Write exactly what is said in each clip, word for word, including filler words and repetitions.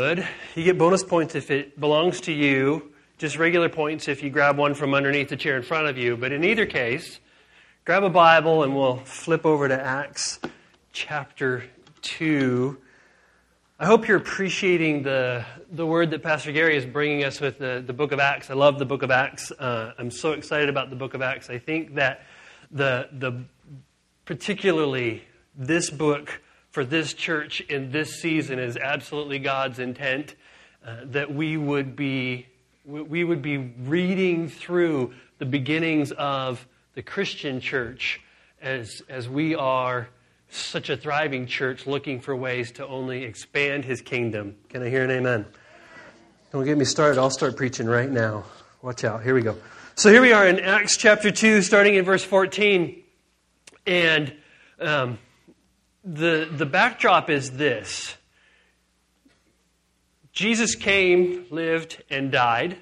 would, you get bonus points if it belongs to you, just regular points if you grab one from underneath the chair in front of you. But in either case, grab a Bible and we'll flip over to Acts chapter two. I hope you're appreciating the the word that Pastor Gary is bringing us with the, the book of Acts. I love the book of Acts. Uh, I'm so excited about the book of Acts. I think that the the particularly this book for this church in this season is absolutely God's intent, uh, that we would be we would be reading through the beginnings of the Christian church as as we are such a thriving church looking for ways to only expand His kingdom. Can I hear an amen? Don't get me started. I'll start preaching right now. Watch out. Here we go. So here we are in Acts chapter two, starting in verse fourteen. And um, the the backdrop is this. Jesus came, lived, and died.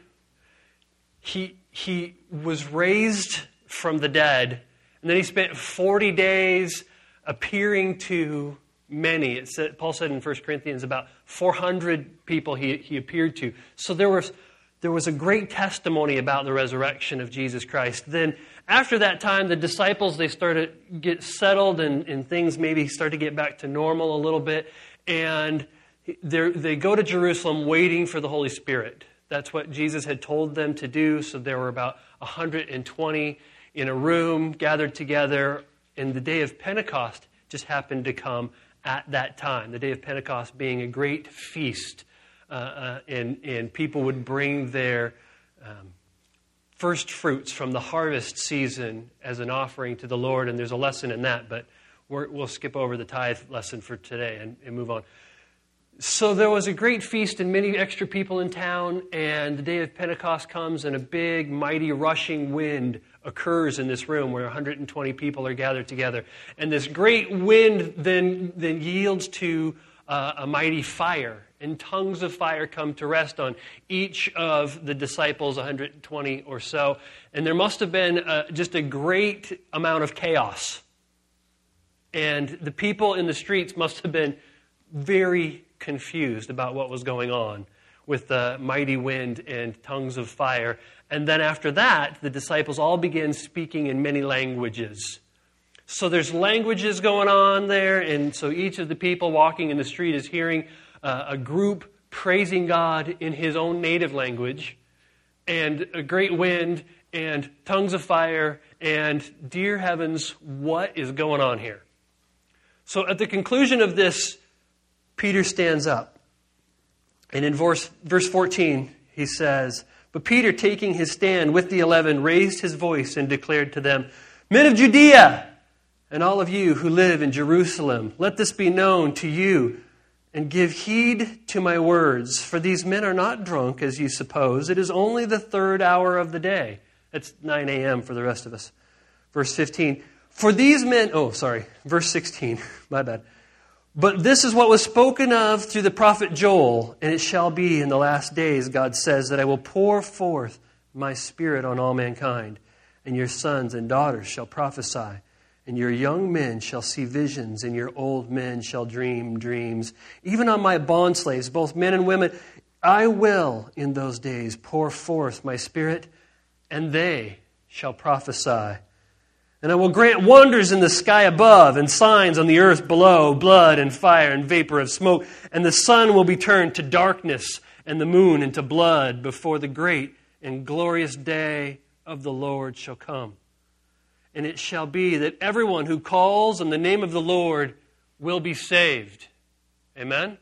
He he was raised from the dead, and then He spent forty days appearing to many. It said, Paul said in First Corinthians about four hundred people he, he appeared to. So there was there was a great testimony about the resurrection of Jesus Christ. Then after that time, the disciples, they started to get settled and, and things maybe start to get back to normal a little bit. And they go to Jerusalem waiting for the Holy Spirit. That's what Jesus had told them to do. So there were about one hundred twenty in a room gathered together. And the day of Pentecost just happened to come at that time. The day of Pentecost being a great feast. Uh, uh, and, and people would bring their um, first fruits from the harvest season as an offering to the Lord. And there's a lesson in that, but we're, we'll skip over the tithe lesson for today and, and move on. So there was a great feast and many extra people in town, and the day of Pentecost comes and a big, mighty, rushing wind occurs in this room where one hundred twenty people are gathered together. And this great wind then, then yields to uh, a mighty fire, and tongues of fire come to rest on each of the disciples, one hundred twenty or so. And there must have been uh, just a great amount of chaos. And the people in the streets must have been very confused about what was going on with the mighty wind and tongues of fire. And then after that, the disciples all began speaking in many languages. So there's languages going on there, and so each of the people walking in the street is hearing uh, a group praising God in his own native language, and a great wind, and tongues of fire, and dear heavens, what is going on here? So at the conclusion of this, Peter stands up. And in verse, verse fourteen, he says, "But Peter, taking his stand with the eleven, raised his voice and declared to them, 'Men of Judea, and all of you who live in Jerusalem, let this be known to you, and give heed to my words. For these men are not drunk, as you suppose. It is only the third hour of the day.'" That's nine a.m. for the rest of us. Verse fifteen, "For these men..." Oh, sorry. Verse sixteen. My bad. "But this is what was spoken of through the prophet Joel, and it shall be in the last days, God says, that I will pour forth my Spirit on all mankind, and your sons and daughters shall prophesy, and your young men shall see visions, and your old men shall dream dreams. Even on my bondslaves, both men and women, I will in those days pour forth my Spirit, and they shall prophesy. And I will grant wonders in the sky above and signs on the earth below, blood and fire and vapor of smoke. And the sun will be turned to darkness and the moon into blood before the great and glorious day of the Lord shall come. And it shall be that everyone who calls on the name of the Lord will be saved." Amen?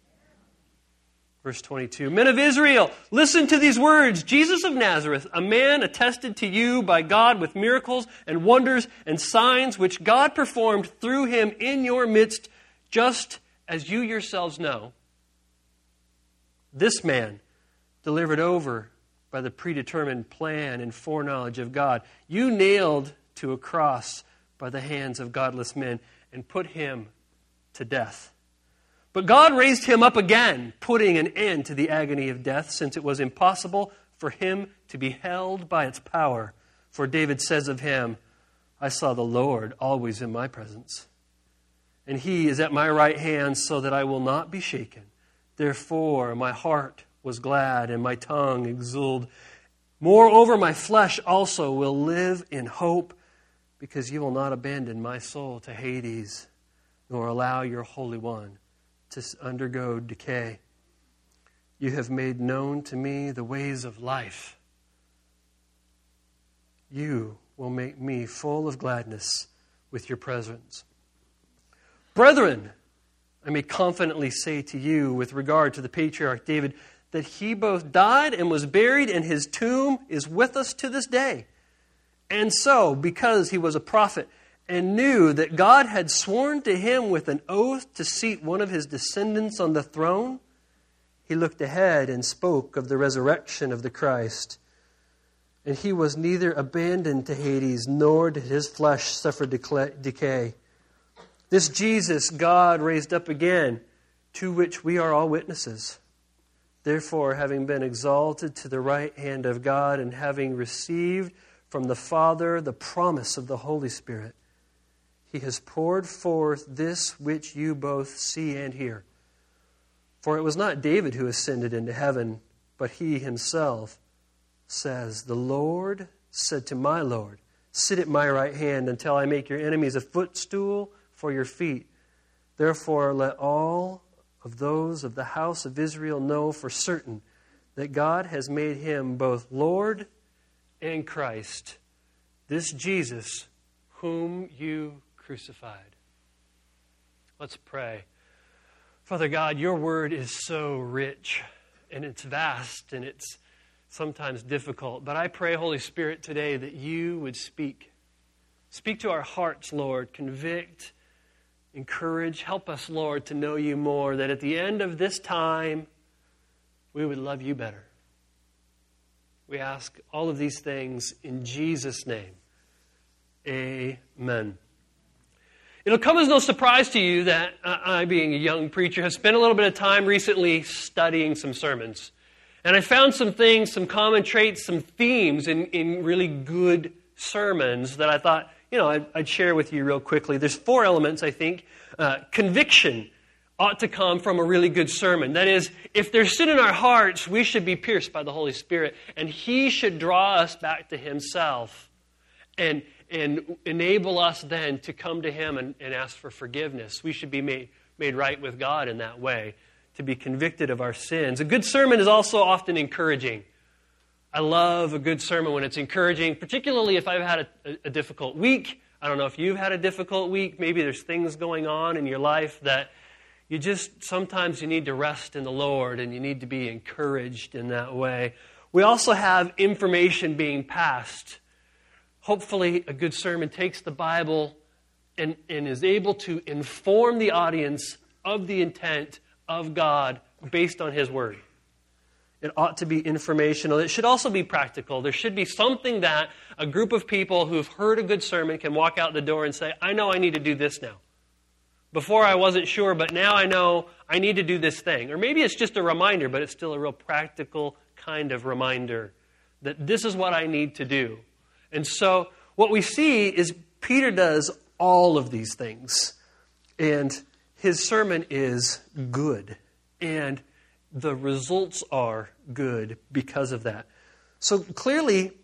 Verse twenty-two, "Men of Israel, listen to these words. Jesus of Nazareth, a man attested to you by God with miracles and wonders and signs which God performed through him in your midst, just as you yourselves know. This man, delivered over by the predetermined plan and foreknowledge of God, you nailed to a cross by the hands of godless men and put him to death. But God raised him up again, putting an end to the agony of death, since it was impossible for him to be held by its power. For David says of him, 'I saw the Lord always in my presence, and he is at my right hand so that I will not be shaken.' Therefore my heart was glad, and my tongue exulted. Moreover, my flesh also will live in hope, because you will not abandon my soul to Hades, nor allow your Holy One to undergo decay. You have made known to me the ways of life. You will make me full of gladness with your presence. Brethren, I may confidently say to you with regard to the patriarch David, that he both died and was buried, and his tomb is with us to this day. And so, because he was a prophet and knew that God had sworn to him with an oath to seat one of his descendants on the throne, he looked ahead and spoke of the resurrection of the Christ. And he was neither abandoned to Hades, nor did his flesh suffer decay. This Jesus God raised up again, to which we are all witnesses. Therefore, having been exalted to the right hand of God, and having received from the Father the promise of the Holy Spirit, he has poured forth this which you both see and hear. For it was not David who ascended into heaven, but he himself says, the Lord said to my Lord, sit at my right hand until I make your enemies a footstool for your feet. Therefore, let all of those of the house of Israel know for certain that God has made him both Lord and Christ, this Jesus whom you crucified. Let's pray. Father God, your word is so rich, and it's vast, and it's sometimes difficult. But I pray, Holy Spirit, today that you would speak. Speak to our hearts, Lord. Convict, encourage. Help us, Lord, to know you more, that at the end of this time, we would love you better. We ask all of these things in Jesus' name. Amen. It'll come as no surprise to you that uh, I, being a young preacher, have spent a little bit of time recently studying some sermons. And I found some things, some common traits, some themes in, in really good sermons that I thought, you know, I'd, I'd share with you real quickly. There's four elements, I think. Uh, conviction ought to come from a really good sermon. That is, if there's sin in our hearts, we should be pierced by the Holy Spirit, and He should draw us back to Himself and, and enable us then to come to Him and, and ask for forgiveness. We should be made, made right with God in that way, to be convicted of our sins. A good sermon is also often encouraging. I love a good sermon when it's encouraging, particularly if I've had a, a difficult week. I don't know if you've had a difficult week. Maybe there's things going on in your life that you just, sometimes you need to rest in the Lord, and you need to be encouraged in that way. We also have information being passed. Hopefully a good sermon takes the Bible and, and is able to inform the audience of the intent of God based on His Word. It ought to be informational. It should also be practical. There should be something that a group of people who've heard a good sermon can walk out the door and say, I know I need to do this now. Before I wasn't sure, but now I know I need to do this thing. Or maybe it's just a reminder, but it's still a real practical kind of reminder that this is what I need to do. And so what we see is Peter does all of these things. And his sermon is good. And the results are good because of that. So clearly,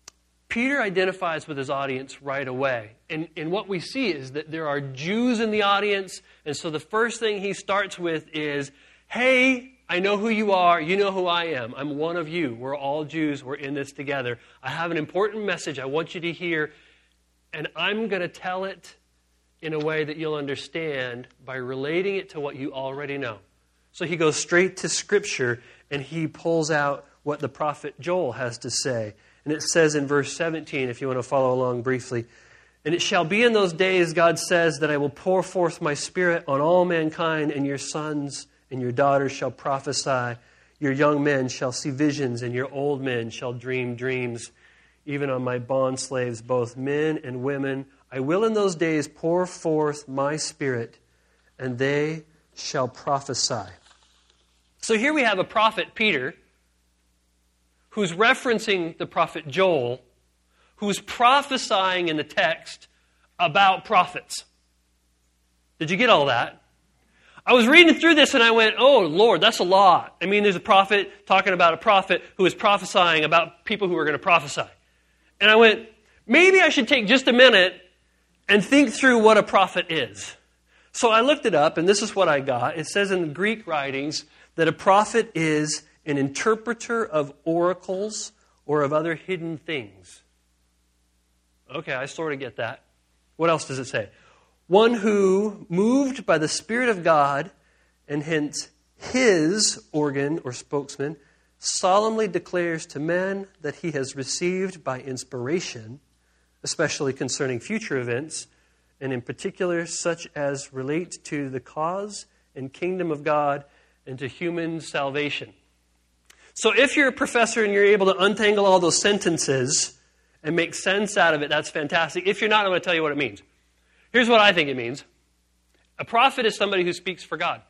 Peter identifies with his audience right away. And, and what we see is that there are Jews in the audience. And so the first thing he starts with is, hey, I know who you are. You know who I am. I'm one of you. We're all Jews. We're in this together. I have an important message I want you to hear. And I'm going to tell it in a way that you'll understand by relating it to what you already know. So he goes straight to Scripture, and he pulls out what the prophet Joel has to say. And it says in verse seventeen, if you want to follow along briefly, and it shall be in those days, God says, that I will pour forth my Spirit on all mankind, and your sons and your daughters shall prophesy. Your young men shall see visions, and your old men shall dream dreams. Even on my bondslaves, both men and women, I will in those days pour forth my Spirit, and they shall prophesy. So here we have a prophet, Peter, who's referencing the prophet Joel, who's prophesying in the text about prophets. Did you get all that? I was reading through this and I went, oh, Lord, that's a lot. I mean, there's a prophet talking about a prophet who is prophesying about people who are going to prophesy. And I went, maybe I should take just a minute and think through what a prophet is. So I looked it up, and this is what I got. It says in the Greek writings that a prophet is an interpreter of oracles or of other hidden things. Okay, I sort of get that. What else does it say? One who, moved by the Spirit of God, and hence his organ or spokesman, solemnly declares to men that he has received by inspiration, especially concerning future events, and in particular such as relate to the cause and kingdom of God and to human salvation. So if you're a professor and you're able to untangle all those sentences and make sense out of it, that's fantastic. If you're not, I'm going to tell you what it means. Here's what I think it means. A prophet is somebody who speaks for God.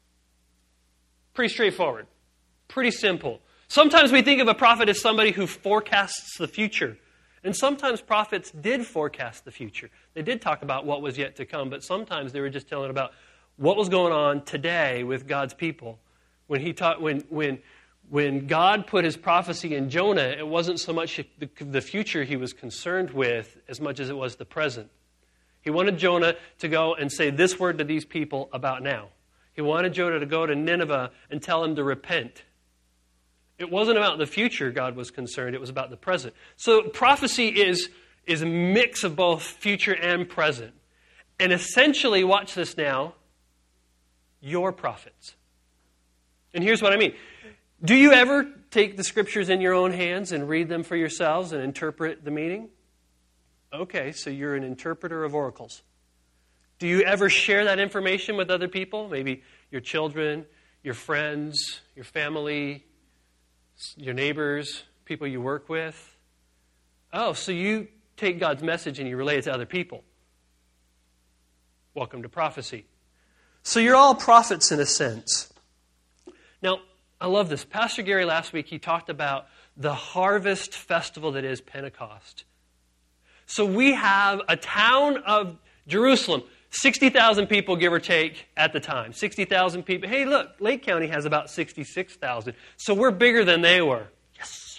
Pretty straightforward. Pretty simple. Sometimes we think of a prophet as somebody who forecasts the future. And sometimes prophets did forecast the future. They did talk about what was yet to come, but sometimes they were just telling about what was going on today with God's people. When he taught, when when when God put his prophecy in Jonah, it wasn't so much the, the future he was concerned with as much as it was the present. He wanted Jonah to go and say this word to these people about now. He wanted Jonah to go to Nineveh and tell them to repent. It wasn't about the future God was concerned. It was about the present. So prophecy is, is a mix of both future and present. And essentially, watch this now, you're prophets. And here's what I mean. Do you ever take the scriptures in your own hands and read them for yourselves and interpret the meaning? Okay, so you're an interpreter of oracles. Do you ever share that information with other people? Maybe your children, your friends, your family, your neighbors, people you work with. Oh, so you take God's message and you relay it to other people. Welcome to prophecy. So you're all prophets in a sense. Now, I love this. Pastor Gary last week, he talked about the harvest festival that is Pentecost. So we have a town of Jerusalem, sixty thousand people, give or take, at the time. sixty thousand people. Hey, look, Lake County has about sixty-six thousand. So we're bigger than they were. Yes.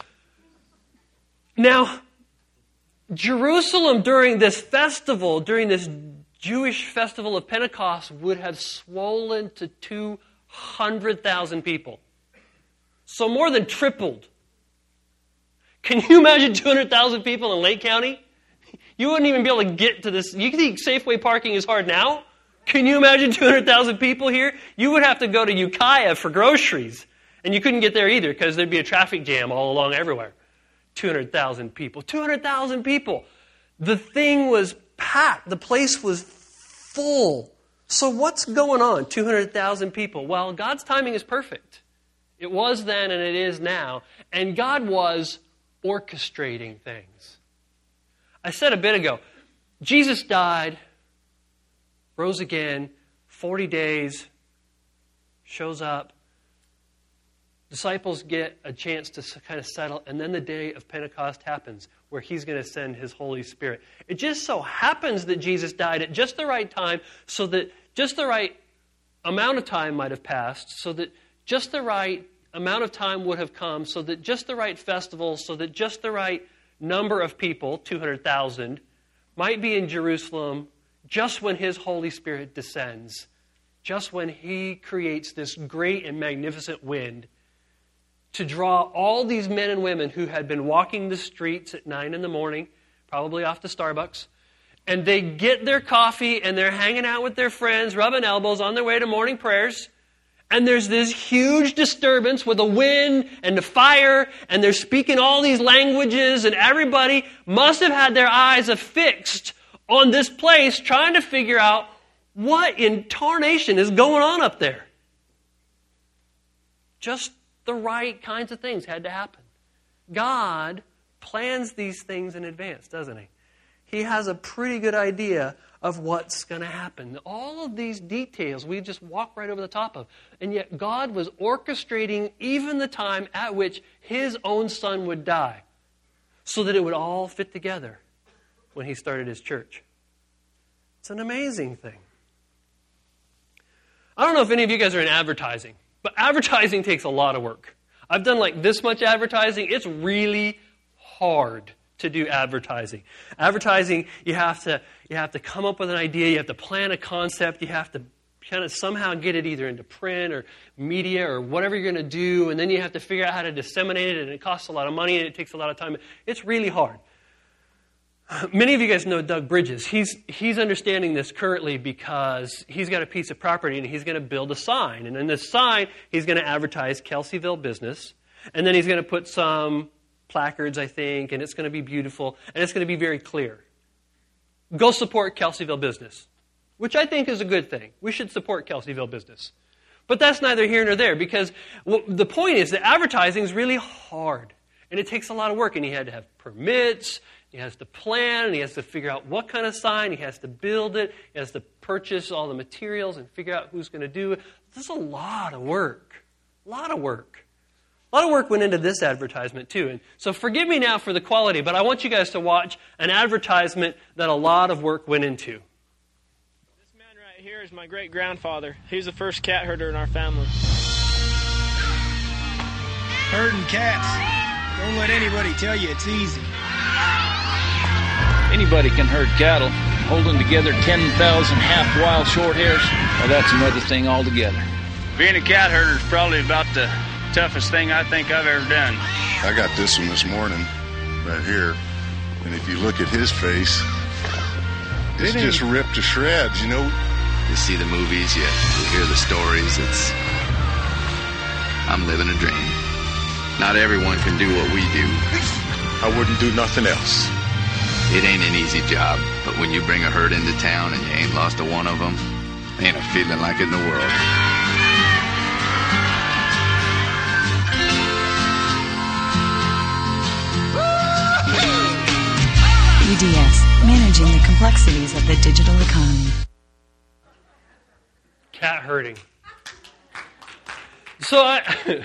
Now, Jerusalem during this festival, during this Jewish festival of Pentecost, would have swollen to two hundred thousand people. So more than tripled. Can you imagine two hundred thousand people in Lake County? You wouldn't even be able to get to this. You think Safeway parking is hard now? Can you imagine two hundred thousand people here? You would have to go to Ukiah for groceries. And you couldn't get there either because there'd be a traffic jam all along everywhere. two hundred thousand people. two hundred thousand people. The thing was packed. The place was full. So what's going on? two hundred thousand people. Well, God's timing is perfect. It was then and it is now. And God was orchestrating things. I said a bit ago, Jesus died, rose again, forty days, shows up. Disciples get a chance to kind of settle, and then the day of Pentecost happens, where he's going to send his Holy Spirit. It just so happens that Jesus died at just the right time, so that just the right amount of time might have passed, so that just the right amount of time would have come, so that just the right festival, so that just the right number of people, two hundred thousand, might be in Jerusalem just when his Holy Spirit descends, just when he creates this great and magnificent wind to draw all these men and women who had been walking the streets at nine in the morning, probably off to Starbucks, and they get their coffee and they're hanging out with their friends, rubbing elbows on their way to morning prayers. And there's this huge disturbance with a wind and the fire, and they're speaking all these languages, and everybody must have had their eyes affixed on this place trying to figure out what in tarnation is going on up there. Just the right kinds of things had to happen. God plans these things in advance, doesn't he? He has a pretty good idea of what's going to happen. All of these details we just walk right over the top of. And yet God was orchestrating even the time at which his own son would die so that it would all fit together when he started his church. It's an amazing thing. I don't know if any of you guys are in advertising, but advertising takes a lot of work. I've done like this much advertising. It's really hard to do advertising. Advertising, you have to you have to come up with an idea, you have to plan a concept, you have to kind of somehow get it either into print or media or whatever you're going to do, and then you have to figure out how to disseminate it, and it costs a lot of money and it takes a lot of time. It's really hard. Many of you guys know Doug Bridges. He's he's understanding this currently because he's got a piece of property and he's going to build a sign. And in this sign, he's going to advertise Kelseyville business. And then he's going to put some placards, I think, and it's going to be beautiful. And it's going to be very clear. Go support Kelseyville business, which I think is a good thing. We should support Kelseyville business. But that's neither here nor there because well, the point is that advertising is really hard. And it takes a lot of work. And he had to have permits. He has to plan, and he has to figure out what kind of sign. He has to build it. He has to purchase all the materials and figure out who's going to do it. There's a lot of work. A lot of work. A lot of work went into this advertisement, too. And so forgive me now for the quality, but I want you guys to watch an advertisement that a lot of work went into. This man right here is my great-grandfather. He was the first cat herder in our family. Herding cats. Don't let anybody tell you it's easy. Anybody can herd cattle. Holding together ten thousand half-wild short hairs, well, that's another thing altogether. Being a cat herder is probably about the toughest thing I think I've ever done. I got this one this morning, right here, and if you look at his face, it's it just ripped to shreds, you know? You see the movies, you, you hear the stories, it's... I'm living a dream. Not everyone can do what we do. I wouldn't do nothing else. It ain't an easy job, but when you bring a herd into town and you ain't lost a one of them, ain't a feeling like it in the world. U D S, managing the complexities of the digital economy. Cat herding. So I,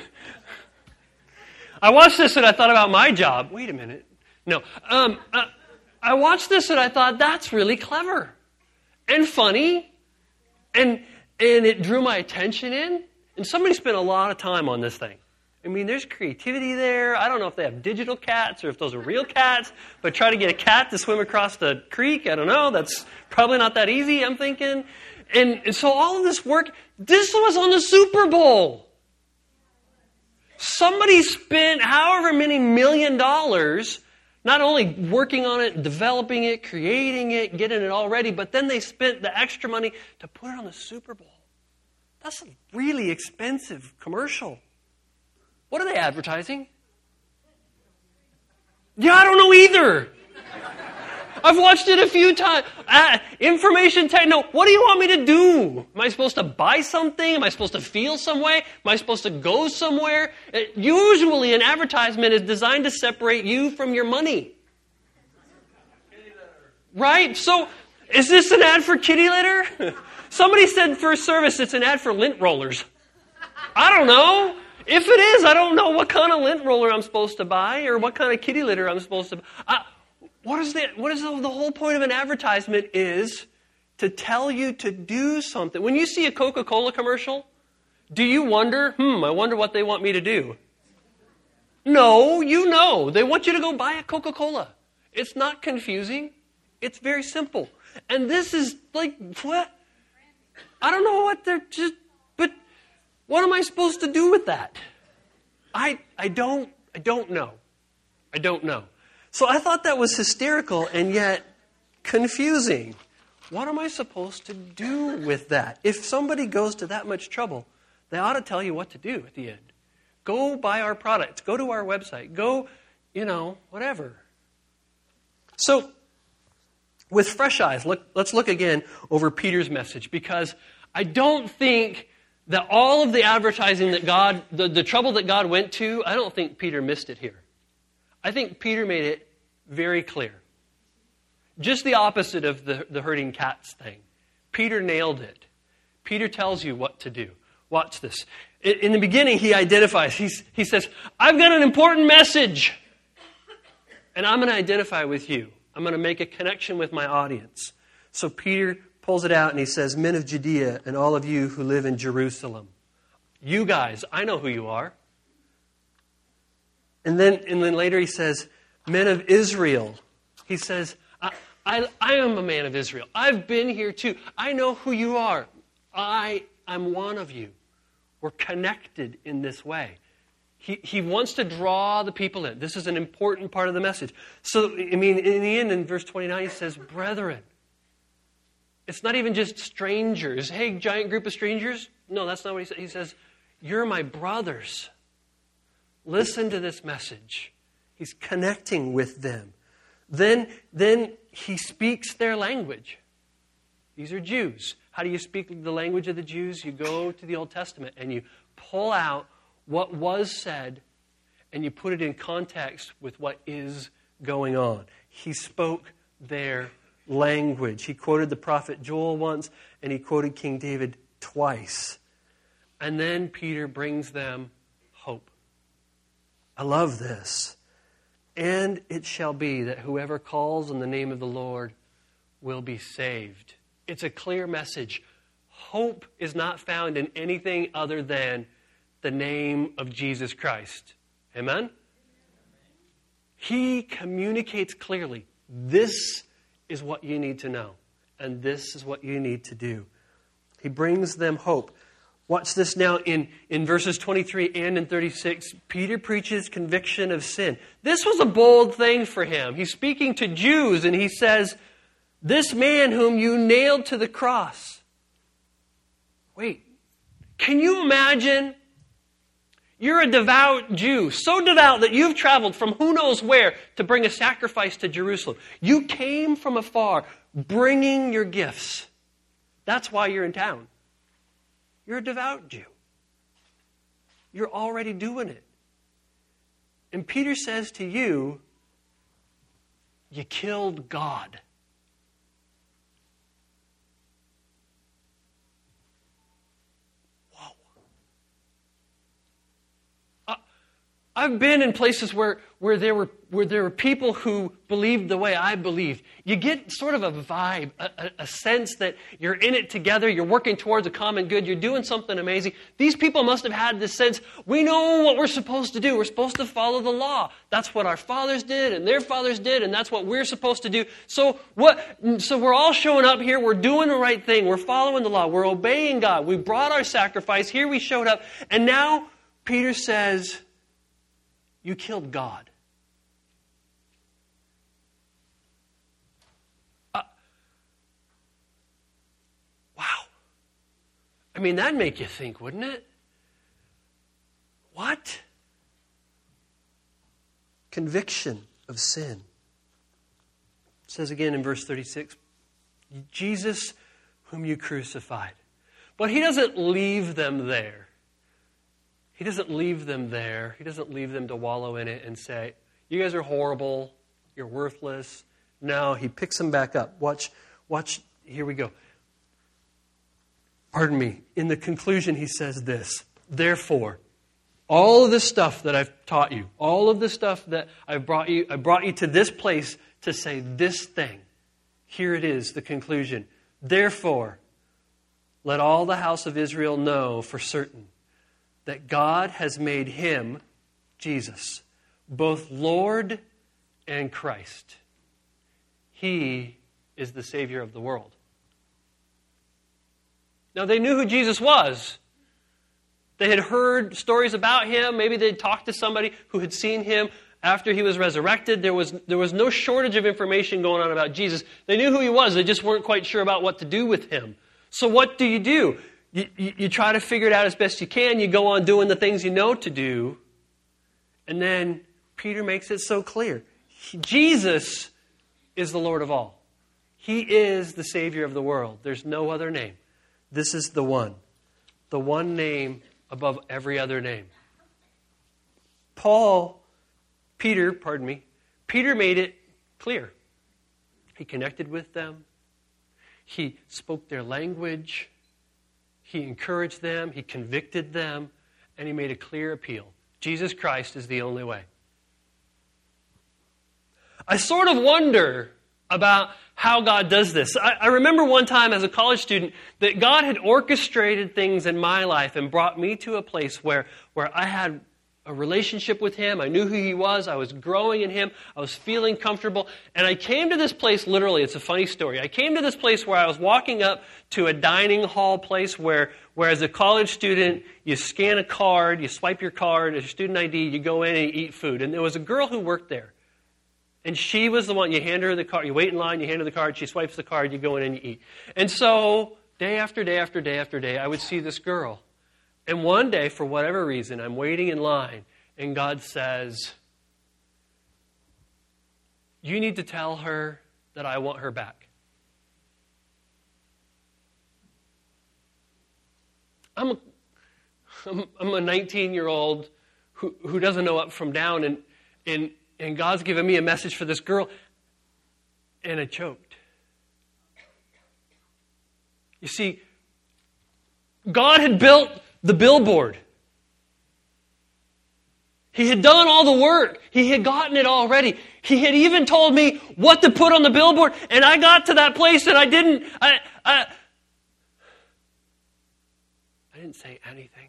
I watched this and I thought about my job. Wait a minute. No. Um, uh, I watched this and I thought, that's really clever and funny, and and it drew my attention in. And somebody spent a lot of time on this thing. I mean, there's creativity there. I don't know if they have digital cats or if those are real cats, but try to get a cat to swim across the creek, I don't know. That's probably not that easy, I'm thinking. And, and so all of this work, this was on the Super Bowl. Somebody spent however many million dollars not only working on it, developing it, creating it, getting it all ready, but then they spent the extra money to put it on the Super Bowl. That's a really expensive commercial. What are they advertising? Yeah, I don't know either. I've watched it a few times. Uh, information tech, no, what do you want me to do? Am I supposed to buy something? Am I supposed to feel some way? Am I supposed to go somewhere? Uh, usually an advertisement is designed to separate you from your money. Right? So, is this an ad for kitty litter? Somebody said first service it's an ad for lint rollers. I don't know. If it is, I don't know what kind of lint roller I'm supposed to buy or what kind of kitty litter I'm supposed to buy. I, What is the, what is the, the whole point of an advertisement is to tell you to do something. When you see a Coca-Cola commercial, do you wonder, hmm, I wonder what they want me to do? No, you know. They want you to go buy a Coca-Cola. It's not confusing. It's very simple. And this is like, what? I don't know what they're just, but what am I supposed to do with that? I, I don't, I don't know. I don't know. So I thought that was hysterical and yet confusing. What am I supposed to do with that? If somebody goes to that much trouble, they ought to tell you what to do at the end. Go buy our products. Go to our website. Go, you know, whatever. So, with fresh eyes, look, let's look again over Peter's message, because I don't think that all of the advertising that God, the, the trouble that God went to, I don't think Peter missed it here. I think Peter made it very clear. Just the opposite of the, the herding cats thing. Peter nailed it. Peter tells you what to do. Watch this. In, in the beginning, he identifies. He's, he says, I've got an important message. And I'm going to identify with you. I'm going to make a connection with my audience. So Peter pulls it out and he says, men of Judea and all of you who live in Jerusalem. You guys, I know who you are. And then, and then later he says, men of Israel. He says, I, I, I am a man of Israel. I've been here too. I know who you are. I am one of you. We're connected in this way. He, he wants to draw the people in. This is an important part of the message. So, I mean, in the end, in verse twenty-nine, he says, brethren. It's not even just strangers. Hey, giant group of strangers. No, that's not what he says. He says, you're my brothers. Listen to this message. He's connecting with them. Then, then he speaks their language. These are Jews. How do you speak the language of the Jews? You go to the Old Testament and you pull out what was said and you put it in context with what is going on. He spoke their language. He quoted the prophet Joel once and he quoted King David twice. And then Peter brings them hope. I love this. And it shall be that whoever calls on the name of the Lord will be saved. It's a clear message. Hope is not found in anything other than the name of Jesus Christ. Amen? He communicates clearly. This is what you need to know. And this is what you need to do. He brings them hope. Watch this now in, in verses twenty-three and in thirty-six. Peter preaches conviction of sin. This was a bold thing for him. He's speaking to Jews and he says, this man whom you nailed to the cross. Wait, can you imagine? You're a devout Jew, so devout that you've traveled from who knows where to bring a sacrifice to Jerusalem. You came from afar, bringing your gifts. That's why you're in town. You're a devout Jew. You're already doing it. And Peter says to you, you killed God. Whoa. Uh, I've been in places where, where there were where there were people who believed the way I believed. You get sort of a vibe, a, a, a sense that you're in it together, you're working towards a common good, you're doing something amazing. These people must have had this sense, we know what we're supposed to do. We're supposed to follow the law. That's what our fathers did and their fathers did, and that's what we're supposed to do. So what? So we're all showing up here, we're doing the right thing, we're following the law, we're obeying God. We brought our sacrifice, here we showed up, and now Peter says, you killed God. I mean, that'd make you think, wouldn't it? What? Conviction of sin. It says again in verse thirty-six, Jesus whom you crucified. But he doesn't leave them there. He doesn't leave them there. He doesn't leave them to wallow in it and say, you guys are horrible, you're worthless. No, he picks them back up. Watch, watch, here we go. Pardon me, in the conclusion he says this, therefore, all of this stuff that I've taught you, all of the stuff that I've brought you, I brought you to this place to say this thing. Here it is, the conclusion. Therefore, let all the house of Israel know for certain that God has made him, Jesus, both Lord and Christ. He is the Savior of the world. Now, they knew who Jesus was. They had heard stories about him. Maybe they'd talked to somebody who had seen him after he was resurrected. There was, there was no shortage of information going on about Jesus. They knew who he was. They just weren't quite sure about what to do with him. So what do you do? You, you, you try to figure it out as best you can. You go on doing the things you know to do. And then Peter makes it so clear. He, Jesus is the Lord of all. He is the Savior of the world. There's no other name. This is the one. The one name above every other name. Paul, Peter, pardon me, Peter made it clear. He connected with them. He spoke their language. He encouraged them. He convicted them. And he made a clear appeal. Jesus Christ is the only way. I sort of wonder about how God does this. I, I remember one time as a college student that God had orchestrated things in my life and brought me to a place where, where I had a relationship with Him. I knew who He was. I was growing in Him. I was feeling comfortable. And I came to this place, literally, it's a funny story. I came to this place where I was walking up to a dining hall place where, where as a college student, you scan a card, you swipe your card, as your student I D, you go in and you eat food. And there was a girl who worked there. And she was the one, you hand her the card, you wait in line, you hand her the card, she swipes the card, you go in and you eat. And so, day after day after day after day, I would see this girl. And one day, for whatever reason, I'm waiting in line, and God says, you need to tell her that I want her back. I'm a, I'm, I'm a nineteen-year-old who, who doesn't know up from down, and, and, and God's given me a message for this girl, and I choked. You see, God had built the billboard. He had done all the work. He had gotten it all ready. He had even told me what to put on the billboard, and I got to that place and I didn't I I, I didn't say anything.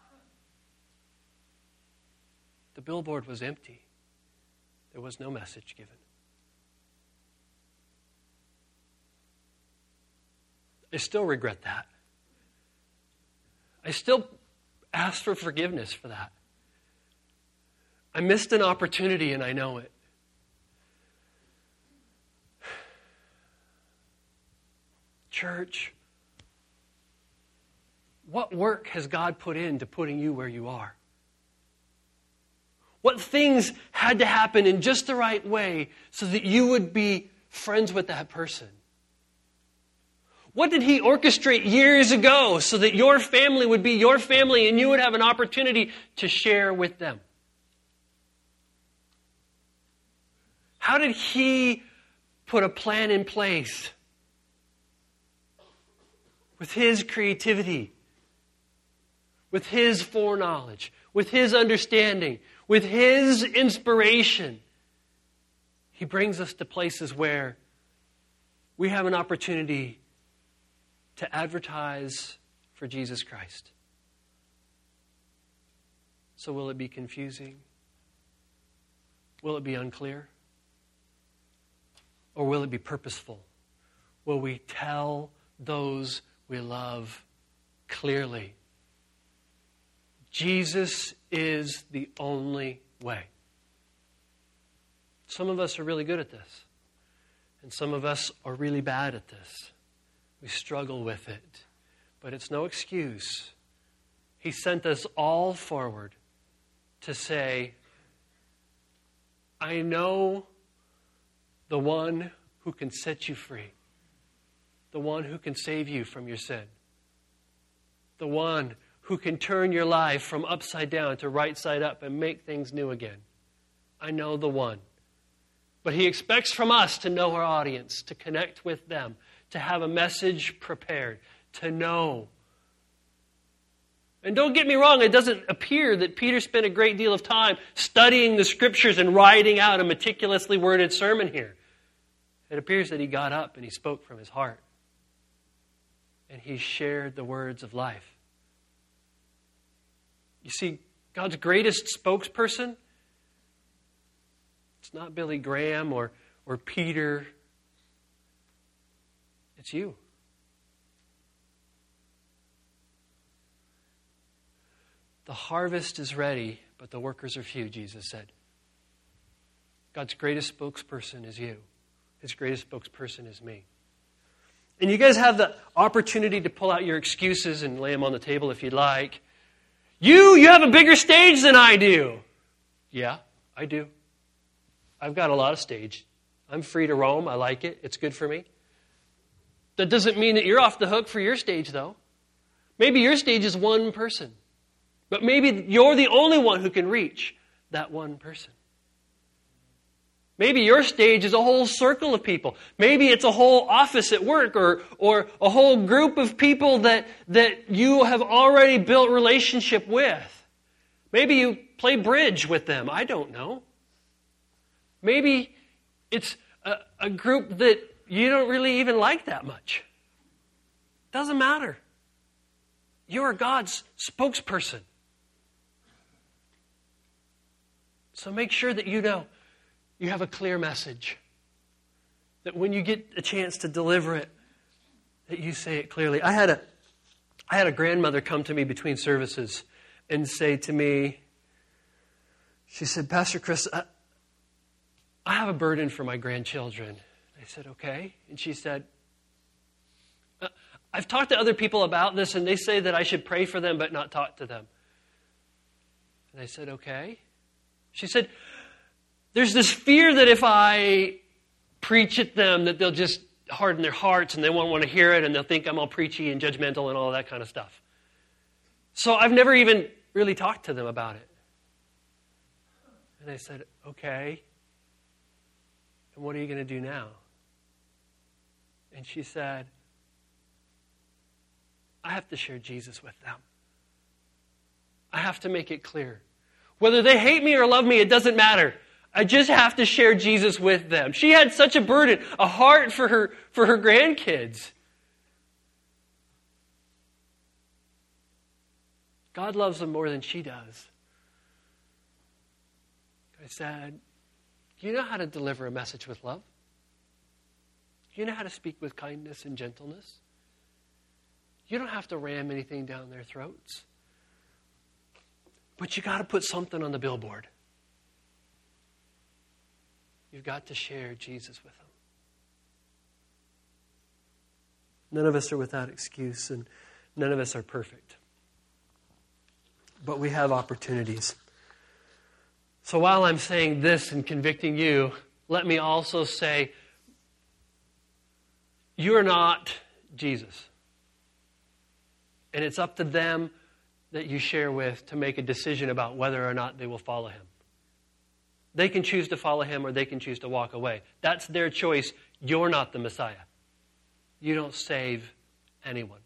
The billboard was empty. There was no message given. I still regret that. I still ask for forgiveness for that. I missed an opportunity and I know it. Church, what work has God put into putting you where you are? What things had to happen in just the right way so that you would be friends with that person? What did He orchestrate years ago so that your family would be your family and you would have an opportunity to share with them? How did He put a plan in place with His creativity, with His foreknowledge, with His understanding, with His inspiration? He brings us to places where we have an opportunity to advertise for Jesus Christ. So will it be confusing? Will it be unclear? Or will it be purposeful? Will we tell those we love clearly? Jesus is the only way. Some of us are really good at this. And some of us are really bad at this. We struggle with it. But it's no excuse. He sent us all forward to say, I know the one who can set you free. The one who can save you from your sin. The one who can turn your life from upside down to right side up and make things new again. I know the one. But He expects from us to know our audience, to connect with them, to have a message prepared, to know. And don't get me wrong, it doesn't appear that Peter spent a great deal of time studying the Scriptures and writing out a meticulously worded sermon here. It appears that he got up and he spoke from his heart. And he shared the words of life. You see, God's greatest spokesperson, it's not Billy Graham or, or Peter. It's you. The harvest is ready, but the workers are few, Jesus said. God's greatest spokesperson is you. His greatest spokesperson is me. And you guys have the opportunity to pull out your excuses and lay them on the table if you'd like. You, you have a bigger stage than I do. Yeah, I do. I've got a lot of stage. I'm free to roam. I like it. It's good for me. That doesn't mean that you're off the hook for your stage, though. Maybe your stage is one person. But maybe you're the only one who can reach that one person. Maybe your stage is a whole circle of people. Maybe it's a whole office at work or, or a whole group of people that, that you have already built relationship with. Maybe you play bridge with them. I don't know. Maybe it's a, a group that you don't really even like that much. Doesn't matter. You are God's spokesperson. So make sure that you know you have a clear message. That when you get a chance to deliver it, that you say it clearly. I had a, I had a grandmother come to me between services and say to me, she said, Pastor Chris, I, I have a burden for my grandchildren. I said, okay. And she said, I've talked to other people about this, and they say that I should pray for them but not talk to them. And I said, okay. She said, there's this fear that if I preach at them, that they'll just harden their hearts and they won't want to hear it, and they'll think I'm all preachy and judgmental and all that kind of stuff. So I've never even really talked to them about it. And I said, okay. And what are you going to do now? And she said, I have to share Jesus with them. I have to make it clear. Whether they hate me or love me, it doesn't matter. I just have to share Jesus with them. She had such a burden, a heart for her, for her grandkids. God loves them more than she does. I said, do you know how to deliver a message with love? Do you know how to speak with kindness and gentleness? You don't have to ram anything down their throats. But you got to put something on the billboard. You've got to share Jesus with them. None of us are without excuse, and none of us are perfect. But we have opportunities. So while I'm saying this and convicting you, let me also say, you're not Jesus. And it's up to them that you share with to make a decision about whether or not they will follow him. They can choose to follow him or they can choose to walk away. That's their choice. You're not the Messiah. You don't save anyone.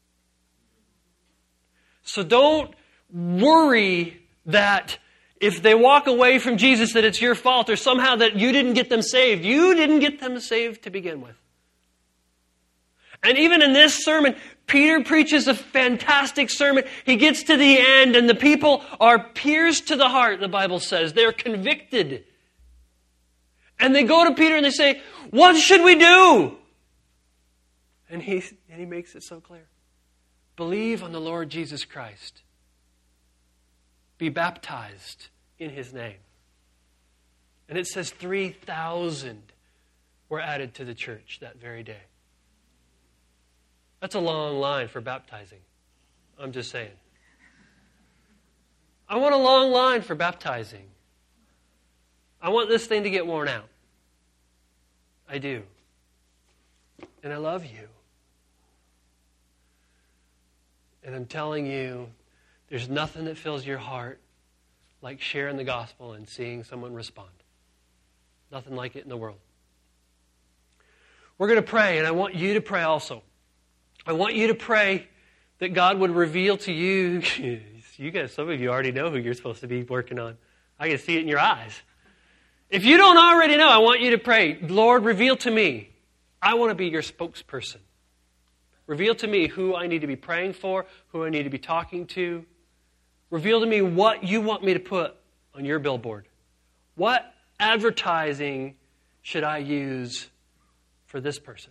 So don't worry that if they walk away from Jesus that it's your fault or somehow that you didn't get them saved. You didn't get them saved to begin with. And even in this sermon, Peter preaches a fantastic sermon. He gets to the end and the people are pierced to the heart, the Bible says. They're convicted. And they go to Peter and they say, what should we do? And he, and he makes it so clear. Believe on the Lord Jesus Christ. Be baptized in his name. And it says three thousand were added to the church that very day. That's a long line for baptizing. I'm just saying. I want a long line for baptizing. I want this thing to get worn out. I do. And I love you. And I'm telling you, there's nothing that fills your heart like sharing the gospel and seeing someone respond. Nothing like it in the world. We're going to pray, and I want you to pray also. I want you to pray that God would reveal to you, you guys, some of you already know who you're supposed to be working on. I can see it in your eyes. If you don't already know, I want you to pray, Lord, reveal to me. I want to be your spokesperson. Reveal to me who I need to be praying for, who I need to be talking to. Reveal to me what you want me to put on your billboard. What advertising should I use for this person?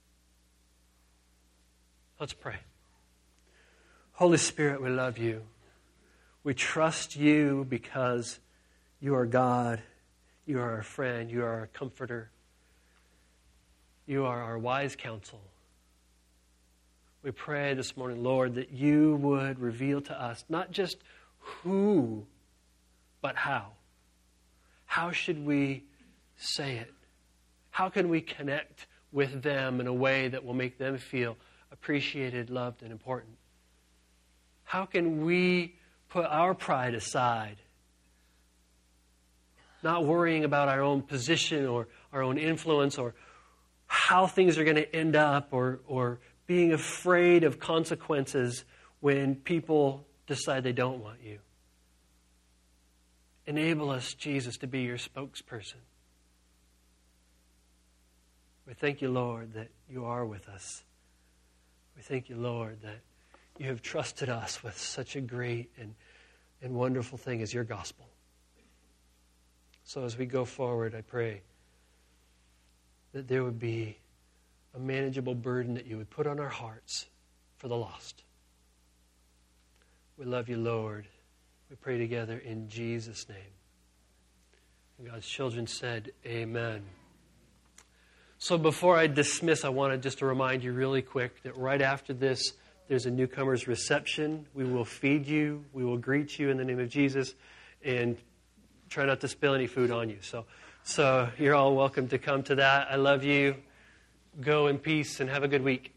Let's pray. Holy Spirit, we love you. We trust you because you are God. You are our friend. You are our comforter. You are our wise counsel. We pray this morning, Lord, that you would reveal to us not just who, but how. How should we say it? How can we connect with them in a way that will make them feel appreciated, loved, and important? How can we put our pride aside, not worrying about our own position or our own influence or how things are going to end up or, or being afraid of consequences when people decide they don't want you? Enable us, Jesus, to be your spokesperson. We thank you, Lord, that you are with us. We thank you, Lord, that you have trusted us with such a great and, and wonderful thing as your gospel. So as we go forward, I pray that there would be a manageable burden that you would put on our hearts for the lost. We love you, Lord. We pray together in Jesus' name. And God's children said, amen. So before I dismiss, I wanted just to remind you really quick that right after this, there's a newcomer's reception. We will feed you. We will greet you in the name of Jesus. And try not to spill any food on you. So, so you're all welcome to come to that. I love you. Go in peace and have a good week.